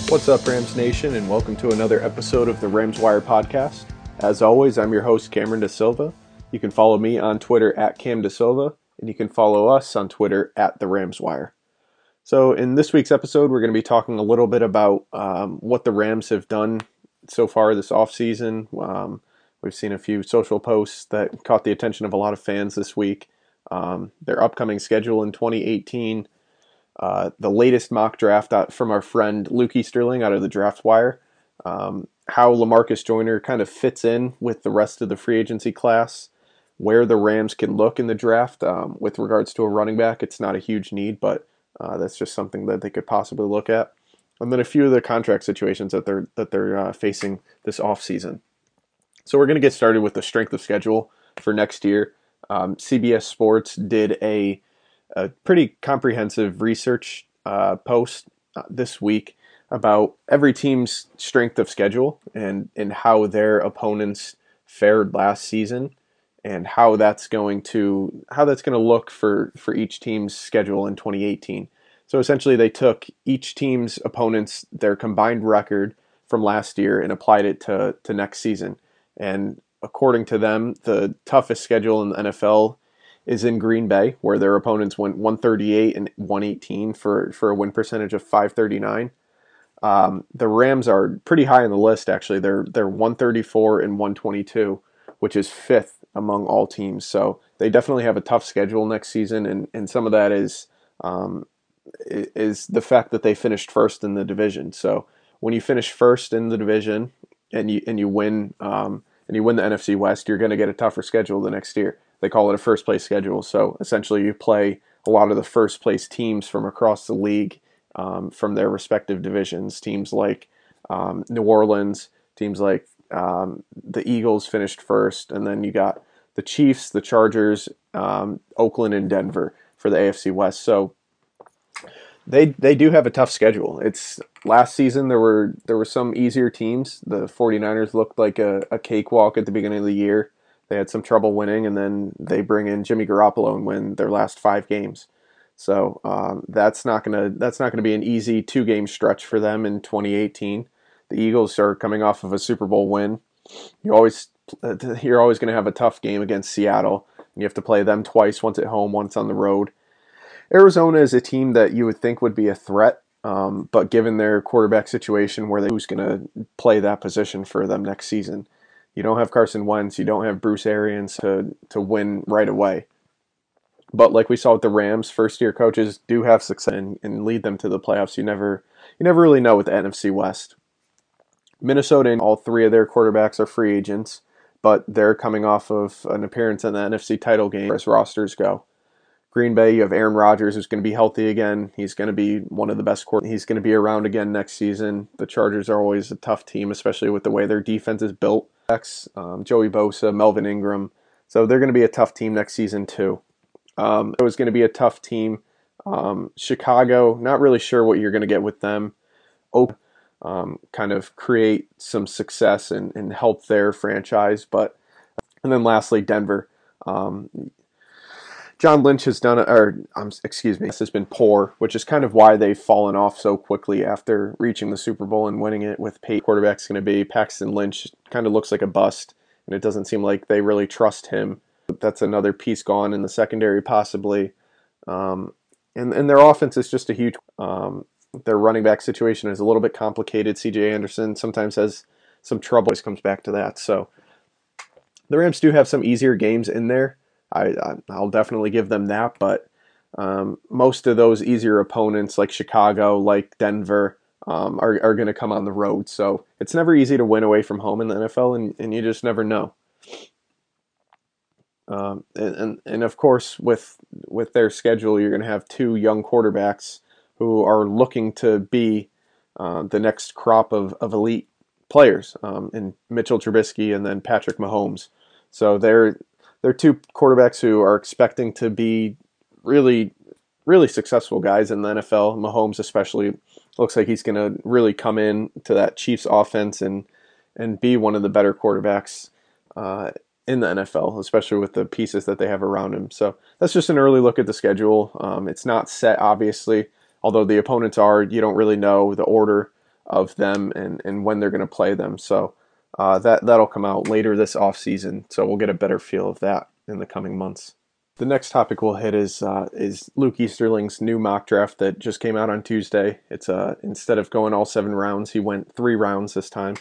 What's up, Rams Nation, and welcome to another episode of the Rams Wire podcast. As always, I'm your host, Cameron Da Silva. You can follow me on Twitter at Cam Da Silva, and you can follow us on Twitter at the Rams Wire. So in this week's episode, we're going to be talking a little bit about what the Rams have done so far this offseason. We've seen a few social posts that caught the attention of a lot of fans this week. Their upcoming schedule in 2018, the latest mock draft from our friend Luke Easterling out of the Draft Wire, how Lamarcus Joyner kind of fits in with the rest of the free agency class, where the Rams can look in the draft with regards to a running back. It's not a huge need, but that's just something that they could possibly look at. And then a few of the contract situations that they're facing this offseason. So we're going to get started with the strength of schedule for next year. CBS Sports did a pretty comprehensive research post this week about every team's strength of schedule and how their opponents fared last season and how that's going to look for each team's schedule in 2018. So essentially they took each team's opponents, their combined record from last year, and applied it to next season. And according to them, the toughest schedule in the NFL is in Green Bay, where their opponents went 138 and 118 for a win percentage of 539. The Rams are pretty high on the list, actually. They're 134 and 122, which is fifth among all teams. So they definitely have a tough schedule next season, and some of that is the fact that they finished first in the division. So when you finish first in the division and you win the NFC West, you're going to get a tougher schedule the next year. They call it a first place schedule. So essentially you play a lot of the first place teams from across the league from their respective divisions. Teams like New Orleans, teams like the Eagles finished first, and then you got the Chiefs, the Chargers, Oakland, and Denver for the AFC West. So they do have a tough schedule. It's last season there were some easier teams. The 49ers looked like a cakewalk at the beginning of the year. They had some trouble winning, and then they bring in Jimmy Garoppolo and win their last 5 games. So that's not gonna be an easy 2-game stretch for them in 2018. The Eagles are coming off of a Super Bowl win. You're always going to have a tough game against Seattle, and you have to play them twice, once at home, once on the road. Arizona is a team that you would think would be a threat, but given their quarterback situation, who's going to play that position for them next season? You don't have Carson Wentz, you don't have Bruce Arians to win right away. But like we saw with the Rams, first-year coaches do have success and lead them to the playoffs. You never really know with the NFC West. Minnesota, and all 3 of their quarterbacks are free agents, but they're coming off of an appearance in the NFC title game as rosters go. Green Bay, you have Aaron Rodgers, who's going to be healthy again. He's going to be one of the best quarterbacks. He's going to be around again next season. The Chargers are always a tough team, especially with the way their defense is built. Joey Bosa, Melvin Ingram. So they're going to be a tough team next season too. It was going to be a tough team. Chicago, not really sure what you're going to get with them. Kind of create some success and help their franchise. And then lastly, Denver. John Lynch has has been poor, which is kind of why they've fallen off so quickly after reaching the Super Bowl and winning it with Peyton. Quarterback's going to be Paxton Lynch. Kind of looks like a bust, and it doesn't seem like they really trust him. That's another piece gone in the secondary, possibly. And their offense is just a huge. Their running back situation is a little bit complicated. C.J. Anderson sometimes has some trouble. Always comes back to that. So the Rams do have some easier games in there. I'll definitely give them that, but most of those easier opponents like Chicago, like Denver, are going to come on the road. So it's never easy to win away from home in the NFL, and you just never know. And of course, with their schedule, you're going to have 2 young quarterbacks who are looking to be the next crop of elite players, in Mitchell Trubisky and then Patrick Mahomes. So they're 2 quarterbacks who are expecting to be really, really successful guys in the NFL. Mahomes especially looks like he's going to really come in to that Chiefs offense and be one of the better quarterbacks in the NFL, especially with the pieces that they have around him. So that's just an early look at the schedule. It's not set, obviously, although the opponents are. You don't really know the order of them and when they're going to play them. So that'll come out later this offseason. So we'll get a better feel of that in the coming months. The next topic we'll hit is Luke Easterling's new mock draft that just came out on Tuesday. It's instead of going all 7 rounds, he went 3 rounds this time.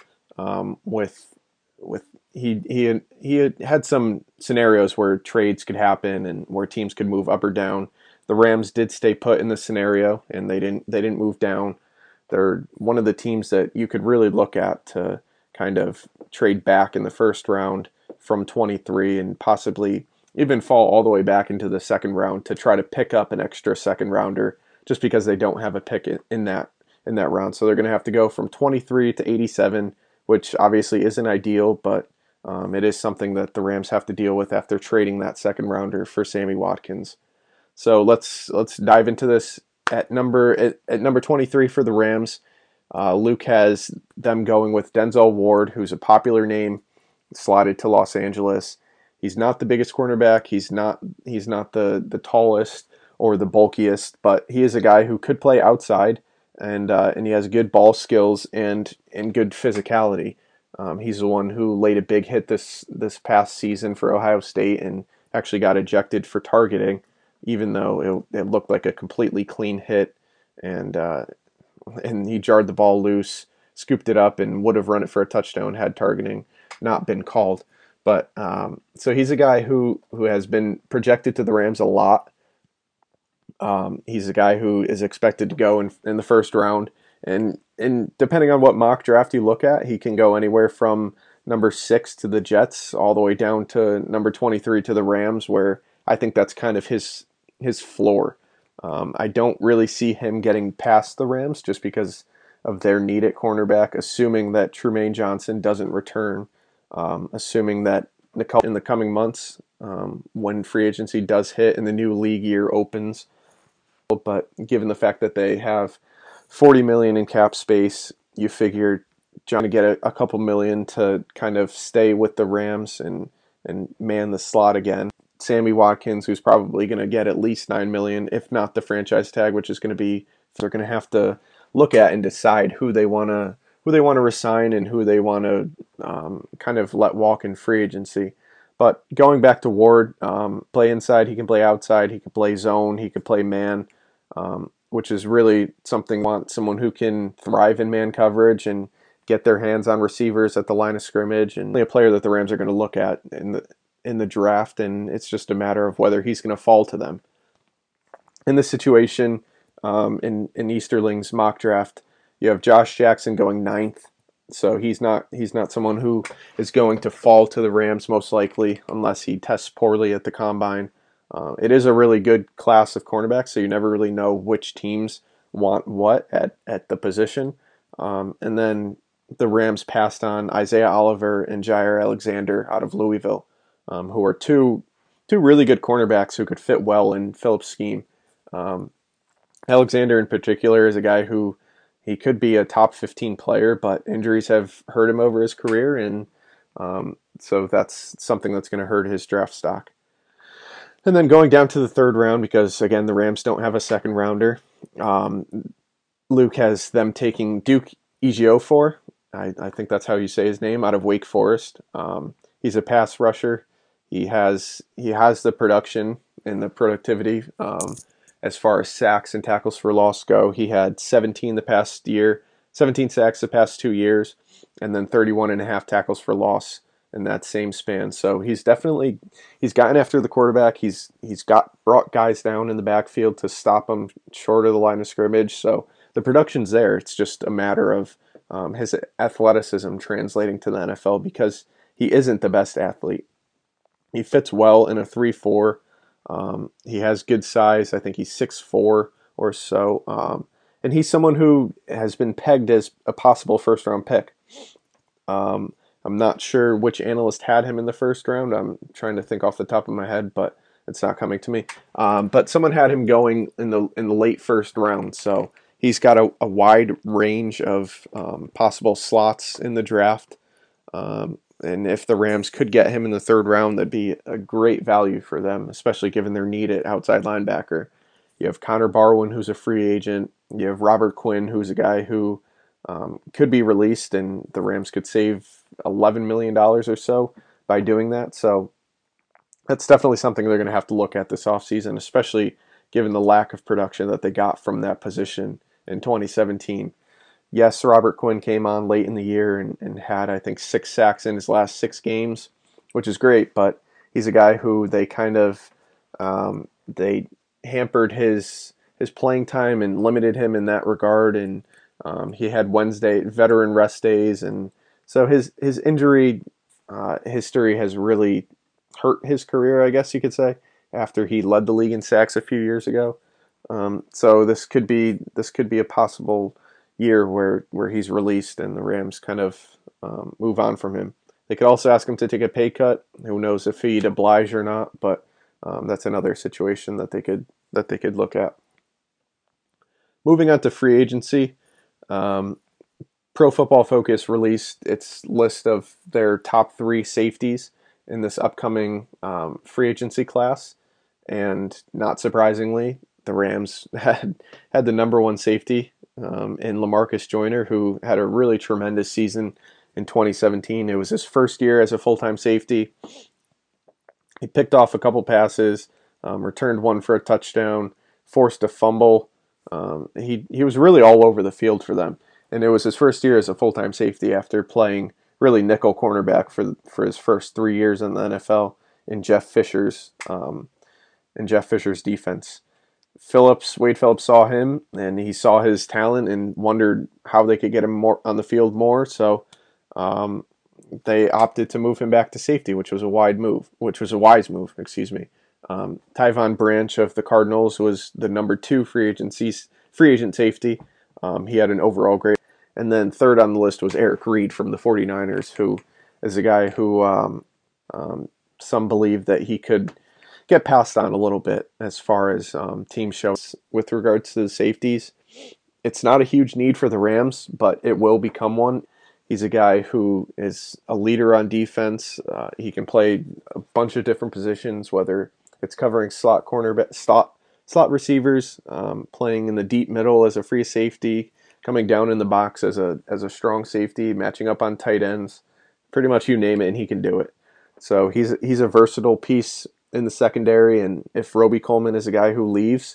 With he had some scenarios where trades could happen and where teams could move up or down. The Rams did stay put in this scenario, and they didn't move down. They're one of the teams that you could really look at to kind of trade back in the first round from 23 and possibly even fall all the way back into the second round to try to pick up an extra second rounder just because they don't have a pick in that round. So they're going to have to go from 23 to 87, which obviously isn't ideal, but it is something that the Rams have to deal with after trading that second rounder for Sammy Watkins. So let's dive into this at number 23 for the Rams. Luke has them going with Denzel Ward, who's a popular name, slotted to Los Angeles. He's not the biggest cornerback. He's not the tallest or the bulkiest, but he is a guy who could play outside, and he has good ball skills and good physicality. He's the one who laid a big hit this past season for Ohio State and actually got ejected for targeting, even though it looked like a completely clean hit, and he jarred the ball loose, scooped it up, and would have run it for a touchdown had targeting not been called. But so he's a guy who has been projected to the Rams a lot. He's a guy who is expected to go in the first round, and depending on what mock draft you look at, he can go anywhere from number 6 to the Jets all the way down to number 23 to the Rams, where I think that's kind of his floor. I don't really see him getting past the Rams just because of their need at cornerback, assuming that Trumaine Johnson doesn't return. Assuming that in the coming months, when free agency does hit and the new league year opens, but given the fact that they have $40 million in cap space, you figure John to get a couple million to kind of stay with the Rams and man the slot again. Sammy Watkins, who's probably going to get at least $9 million, if not the franchise tag, which is going to be they're going to have to look at and decide who they want to resign and who they want to kind of let walk in free agency. But going back to Ward, play inside, he can play outside, he can play zone, he can play man, which is really something. Want someone who can thrive in man coverage and get their hands on receivers at the line of scrimmage, and a player that the Rams are going to look at in the draft, and it's just a matter of whether he's going to fall to them. In this situation, in Easterling's mock draft, you have Josh Jackson going 9th, so he's not someone who is going to fall to the Rams most likely unless he tests poorly at the combine. It is a really good class of cornerbacks, so you never really know which teams want what at the position. And then the Rams passed on Isaiah Oliver and Jair Alexander out of Louisville, who are two really good cornerbacks who could fit well in Phillips' scheme. Alexander in particular is a guy who he could be a top 15 player, but injuries have hurt him over his career, and so that's something that's going to hurt his draft stock. And then going down to the third round, because again the Rams don't have a second rounder, Luke has them taking Duke Ejiofor. I think that's how you say his name, out of Wake Forest. He's a pass rusher. He has the production and the productivity. As far as sacks and tackles for loss go, he had 17 sacks the past 2 years, and then 31.5 tackles for loss in that same span. So he's gotten after the quarterback. He's brought guys down in the backfield to stop them short of the line of scrimmage. So the production's there. It's just a matter of his athleticism translating to the NFL, because he isn't the best athlete. He fits well in a 3-4. He has good size. I think he's 6'4" or so. And he's someone who has been pegged as a possible first-round pick. I'm not sure which analyst had him in the first round. I'm trying to think off the top of my head, but it's not coming to me. But someone had him going in the late first round. So he's got a wide range of possible slots in the draft. And if the Rams could get him in the third round, that'd be a great value for them, especially given their need at outside linebacker. You have Connor Barwin, who's a free agent. You have Robert Quinn, who's a guy who could be released, and the Rams could save $11 million or so by doing that. So that's definitely something they're going to have to look at this offseason, especially given the lack of production that they got from that position in 2017. Yes, Robert Quinn came on late in the year and had, I think, 6 sacks in his last 6 games, which is great, but he's a guy who they kind of they hampered his playing time and limited him in that regard, and he had Wednesday veteran rest days, and so his injury history has really hurt his career, I guess you could say, after he led the league in sacks a few years ago. So this could be a possible year where he's released and the Rams kind of move on from him. They could also ask him to take a pay cut. Who knows if he'd oblige or not? But that's another situation that they could look at. Moving on to free agency, um, Pro Football Focus released its list of their top 3 safeties in this upcoming free agency class, and not surprisingly, the Rams had the number one safety in Lamarcus Joyner, who had a really tremendous season in 2017. It was his first year as a full-time safety. He picked off a couple passes, returned one for a touchdown, forced a fumble. He was really all over the field for them, and it was his first year as a full-time safety after playing really nickel cornerback for his first 3 years in the NFL in Jeff Fisher's defense. Wade Phillips saw him, and he saw his talent and wondered how they could get him more on the field more. So um, they opted to move him back to safety, which was a wise move. Excuse me. Tyvon Branch of the Cardinals was the number 2 free agent safety. He had an overall grade. And then third on the list was Eric Reed from the 49ers, who is a guy who some believe that he could get passed on a little bit as far as team shows with regards to the safeties. It's not a huge need for the Rams, but it will become one. He's a guy who is a leader on defense. He can play a bunch of different positions, whether it's covering slot receivers, playing in the deep middle as a free safety, coming down in the box as a strong safety, matching up on tight ends. Pretty much you name it, and he can do it. So he's a versatile piece in the secondary, and if Roby Coleman is a guy who leaves,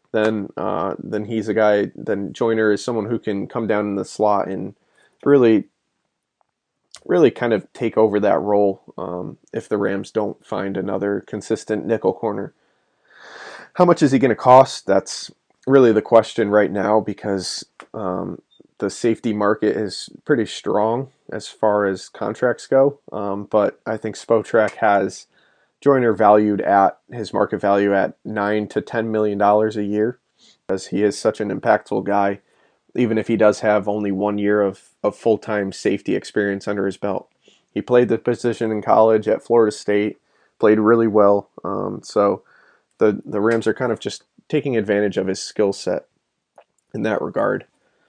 then he's a guy. Then Joyner is someone who can come down in the slot and really, really kind of take over that role if the Rams don't find another consistent nickel corner. How much is he going to cost? That's really the question right now because the safety market is pretty strong as far as contracts go. But I think Spotrac has Joyner valued at his market value at $9 to $10 million a year, as he is such an impactful guy, even if he does have only 1 year of full-time safety experience under his belt. He played the position in college at Florida State, played really well. So the Rams are kind of just taking advantage of his skill set in that regard.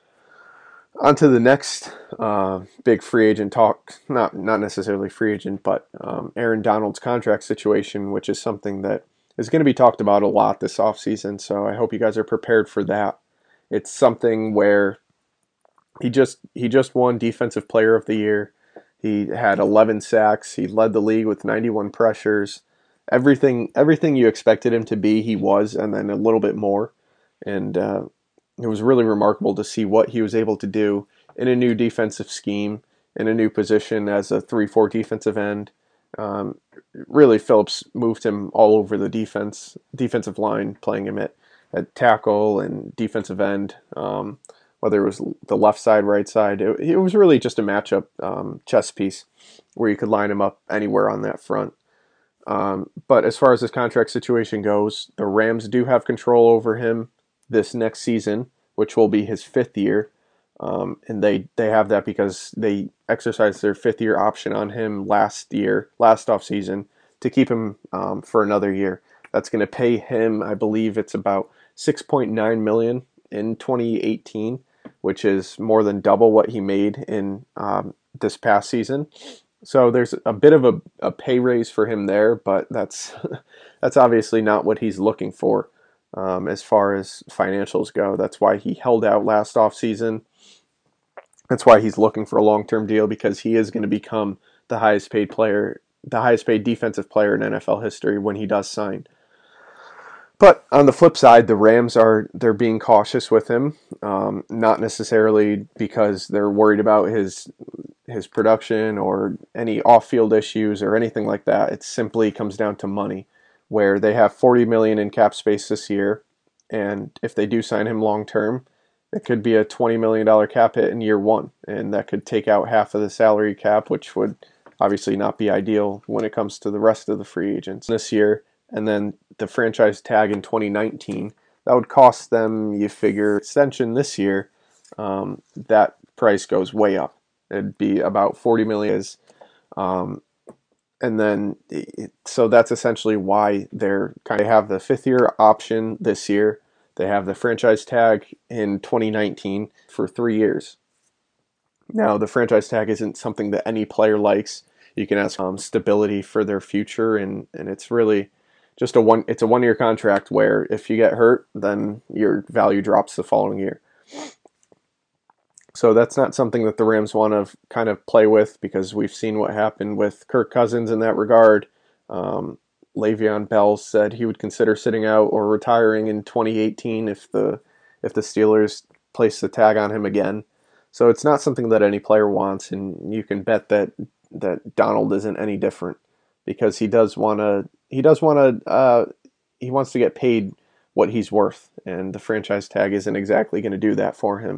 On to the next big free agent talk. Not necessarily free agent, but Aaron Donald's contract situation, which is something that is going to be talked about a lot this offseason. So I hope you guys are prepared for that. It's something where he just won Defensive Player of the Year. He had 11 sacks. He led the league with 91 pressures. Everything you expected him to be, he was, and then a little bit more. And it was really remarkable to see what he was able to do in a new defensive scheme, in a new position as a 3-4 defensive end. Really, Phillips moved him all over the defensive line, playing him at tackle and defensive end, whether it was the left side, right side. It was really just a matchup chess piece where you could line him up anywhere on that front. But as far as his contract situation goes, the Rams do have control over him this next season, which will be his 5th year. And they have that because they exercised their 5th-year option on him last offseason, to keep him for another year. That's going to pay him, I believe it's about $6.9 million in 2018, which is more than double what he made in this past season. So there's a bit of a pay raise for him there, but that's that's obviously not what he's looking for as far as financials go. That's why he held out last offseason. That's why he's looking for a long-term deal, because he is going to become the highest paid player, the highest paid defensive player in NFL history when he does sign. But on the flip side, the Rams they're being cautious with him, not necessarily because they're worried about his production or any off-field issues or anything like that. It simply comes down to money, where they have 40 million in cap space this year, and if they do sign him long term, it could be a $20 million cap hit in year one, and that could take out half of the salary cap, which would obviously not be ideal when it comes to the rest of the free agents this year. And then the franchise tag in 2019, that would cost them, you figure, extension this year, that price goes way up. It'd be about 40 million. Um, and then, so that's essentially why they're kind of have the 5th year option this year. They have the franchise tag in 2019 for 3 years. Now, the franchise tag isn't something that any player likes. You can ask stability for their future, and it's really just it's a 1 year contract where if you get hurt, then your value drops the following year. So that's not something that the Rams want to kind of play with, because we've seen what happened with Kirk Cousins in that regard. Le'Veon Bell said he would consider sitting out or retiring in 2018 if the Steelers place the tag on him again. So it's not something that any player wants, and you can bet that Donald isn't any different, because he wants to get paid what he's worth, and the franchise tag isn't exactly going to do that for him.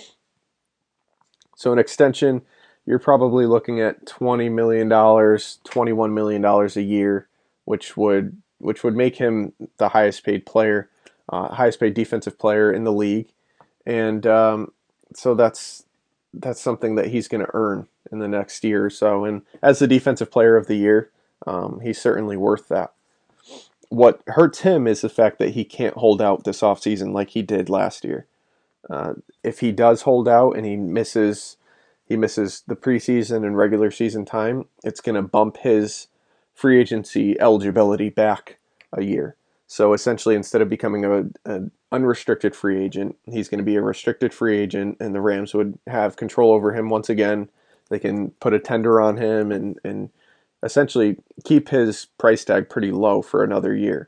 So an extension, you're probably looking at $20 million, $21 million a year, which would make him the highest paid player, highest paid defensive player in the league, and so that's something that he's going to earn in the next year or so. And as the defensive player of the year, he's certainly worth that. What hurts him is the fact that he can't hold out this offseason like he did last year. If he does hold out and he misses the preseason and regular season time, it's going to bump his free agency eligibility back a year. So essentially, instead of becoming an unrestricted free agent, he's going to be a restricted free agent, and the Rams would have control over him once again. They can put a tender on him and essentially keep his price tag pretty low for another year.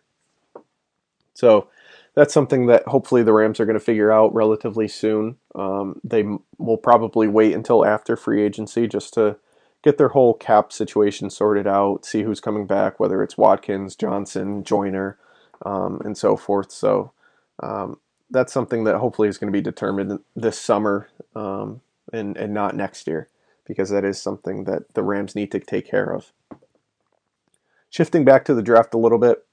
So that's something that hopefully the Rams are going to figure out relatively soon. They will probably wait until after free agency just to get their whole cap situation sorted out, see who's coming back, whether it's Watkins, Johnson, Joyner, and so forth. So that's something that hopefully is going to be determined this summer, and not next year, because that is something that the Rams need to take care of. Shifting back to the draft a little bit,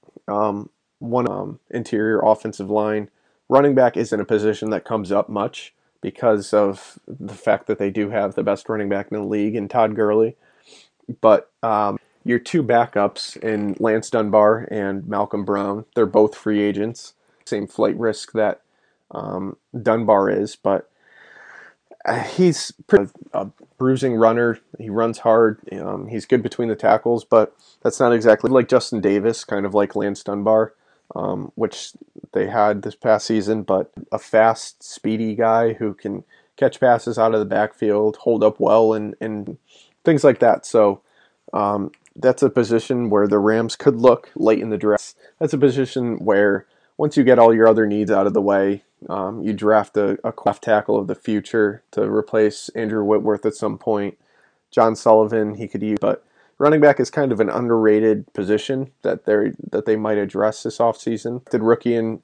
one interior offensive line. Running back isn't a position that comes up much because of the fact that they do have the best running back in the league in Todd Gurley. But your two backups in Lance Dunbar and Malcolm Brown, they're both free agents. Same flight risk that Dunbar is, but he's a bruising runner. He runs hard. He's good between the tackles, but that's not exactly like Justin Davis, kind of like Lance Dunbar, which they had this past season, but a fast, speedy guy who can catch passes out of the backfield, hold up well, and things like that. So that's a position where the Rams could look late in the draft. That's a position where once you get all your other needs out of the way, you draft a left tackle of the future to replace Andrew Whitworth at some point. John Sullivan, he could use, but running back is kind of an underrated position that they might address this offseason. The rookie in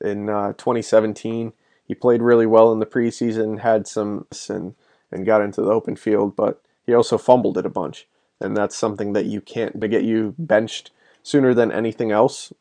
2017, he played really well in the preseason, had some and got into the open field, but he also fumbled it a bunch, and that's something that you can't get you benched sooner than anything else.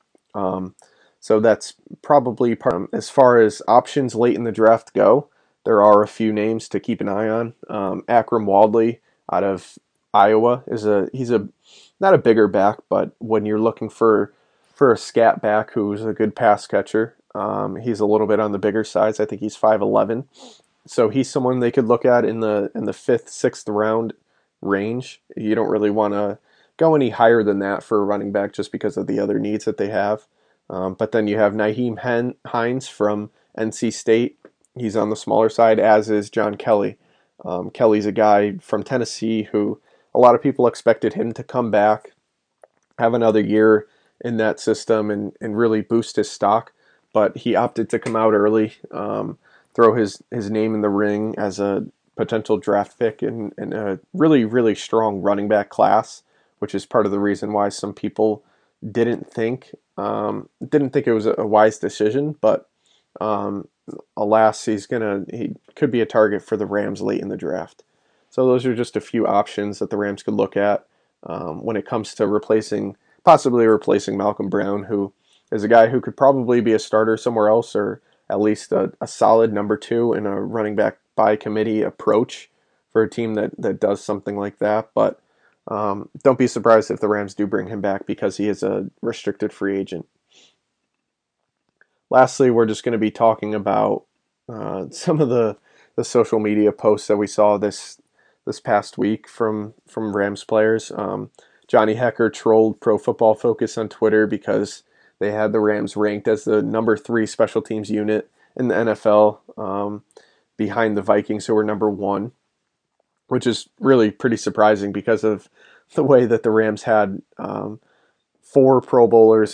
So that's probably part. As far as options late in the draft go, there are a few names to keep an eye on. Akram Wadley out of Iowa he's not a bigger back, but when you're looking for a scat back who's a good pass catcher, he's a little bit on the bigger size. I think he's 5'11", so he's someone they could look at in the fifth, sixth round range. You don't really want to go any higher than that for a running back just because of the other needs that they have. But then you have Nyheim Hines from NC State. He's on the smaller side, as is John Kelly. Kelly's a guy from Tennessee who a lot of people expected him to come back, have another year in that system, and really boost his stock. But he opted to come out early, throw his name in the ring as a potential draft pick in a really, really strong running back class, which is part of the reason why some people didn't think it was a wise decision. But um, alas, he could be a target for the Rams late in the draft. So those are just a few options that the Rams could look at when it comes to possibly replacing Malcolm Brown, who is a guy who could probably be a starter somewhere else, or at least a solid number two in a running back by committee approach for a team that does something like that. But don't be surprised if the Rams do bring him back because he is a restricted free agent. Lastly, we're just going to be talking about some of the social media posts that we saw this past week from Rams players. Johnny Hecker trolled Pro Football Focus on Twitter because they had the Rams ranked as the number 3 special teams unit in the NFL, behind the Vikings, who were number 1, which is really pretty surprising because of the way that the Rams had 4 Pro Bowlers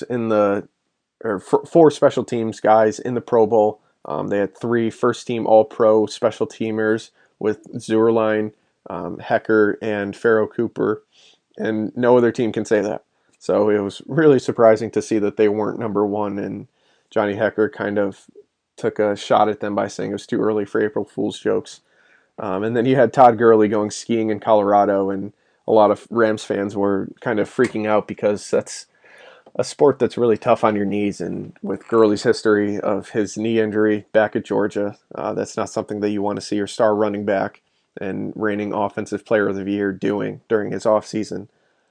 or 4 special teams guys in the Pro Bowl. They had 3 first-team All-Pro special teamers with Zuerlein, Hecker, and Pharoh Cooper, and no other team can say that. So it was really surprising to see that they weren't number 1, and Johnny Hecker kind of took a shot at them by saying it was too early for April Fool's jokes. And then you had Todd Gurley going skiing in Colorado, and a lot of Rams fans were kind of freaking out because that's a sport that's really tough on your knees, and with Gurley's history of his knee injury back at Georgia, that's not something that you want to see your star running back and reigning offensive player of the year doing during his offseason.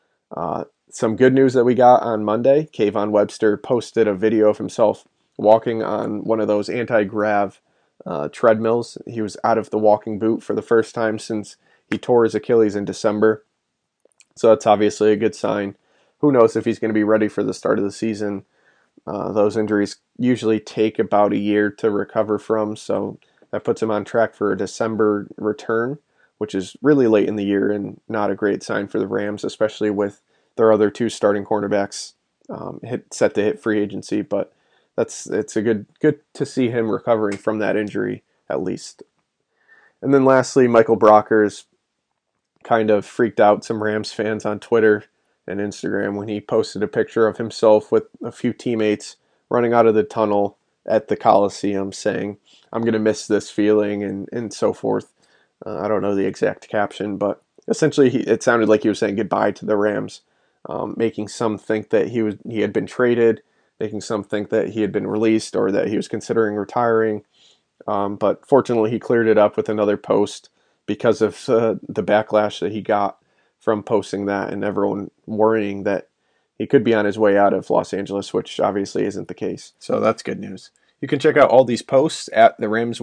Some good news that we got on Monday, Kayvon Webster posted a video of himself walking on one of those anti-grav treadmills. He was out of the walking boot for the first time since he tore his Achilles in December. So that's obviously a good sign. Who knows if he's going to be ready for the start of the season. Those injuries usually take about a year to recover from, so that puts him on track for a December return, which is really late in the year and not a great sign for the Rams, especially with their other 2 starting cornerbacks set to hit free agency. But it's a good to see him recovering from that injury at least. And then lastly, Michael Brockers kind of freaked out some Rams fans on Twitter and Instagram when he posted a picture of himself with a few teammates running out of the tunnel at the Coliseum saying, "I'm going to miss this feeling," and so forth. I don't know the exact caption, but essentially it sounded like he was saying goodbye to the Rams, making some think that he had been traded, making some think that he had been released or that he was considering retiring. But fortunately, he cleared it up with another post because of the backlash that he got from posting that and everyone worrying that he could be on his way out of Los Angeles, which obviously isn't the case. So that's good news. You can check out all these posts at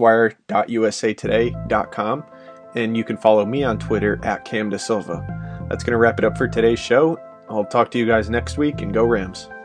theramswire.usatoday.com, and you can follow me on Twitter at Cam DeSilva. That's going to wrap it up for today's show. I'll talk to you guys next week, and go Rams.